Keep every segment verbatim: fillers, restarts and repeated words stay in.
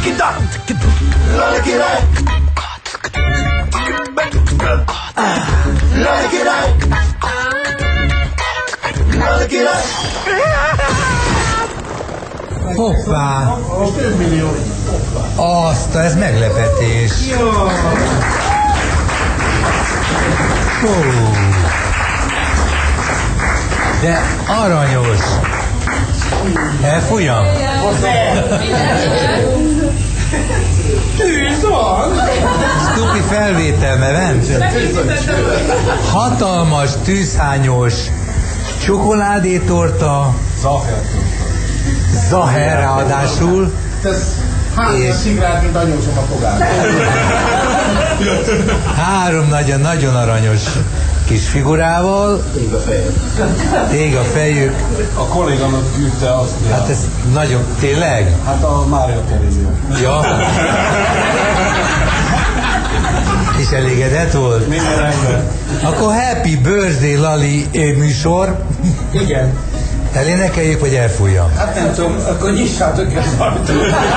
Lali király! Lali király! Lali király! Hoppá! Azt, ez meglepetés. Hú. De aranyos. Elfújjam? Tűz van! Stupi felvétel, mert ment? Hatalmas, tűzhányos csokoládétorta. Zaher. Zaher ráadásul. Ez három szigrát, mint anyósom a fogán. Három nagyon-nagyon aranyos kis figurával. Ég a fejed. Ég a fejük. A kollégamat küldte azt. Hát ez nagyon, tényleg? Hát a Mária Terézia. Ja. És elégedett volt? Minden rendben. Akkor Happy Birthday Lali műsor. Igen. Elénekeljük, vagy elfújjam? Hát nem tudom, akkor nyissátok ezt ajtót.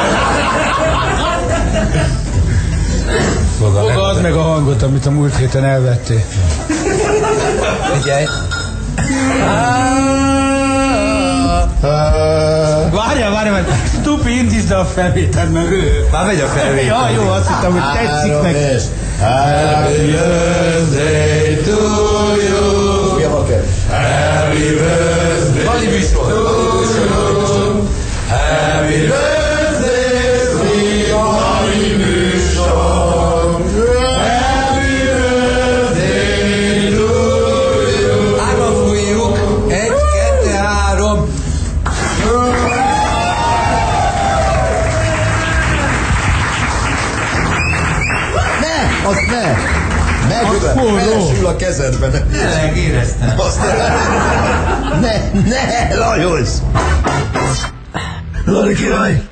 Fogad meg a hangot, amit a múlt héten elvettél. Figyelj! Várjál, várjál, várjál. Stupi, indítsd a felvételt, mert ő... Már megy a felvétel. Ja, jó, azt hittem, hogy tetszik neki. Happy birthday to you. Mi a vaker? Happy birthday. Lali műsor. Happy birthday, sweet Lali műsor. Happy birthday to you. Hárman fújjuk. Egy, kettő, három. Ne! Azt ne! Megövel! Elsül a kezedbe! Tényleg éreztem. Azt ne! Ne! Ne! Lajos! Lali király!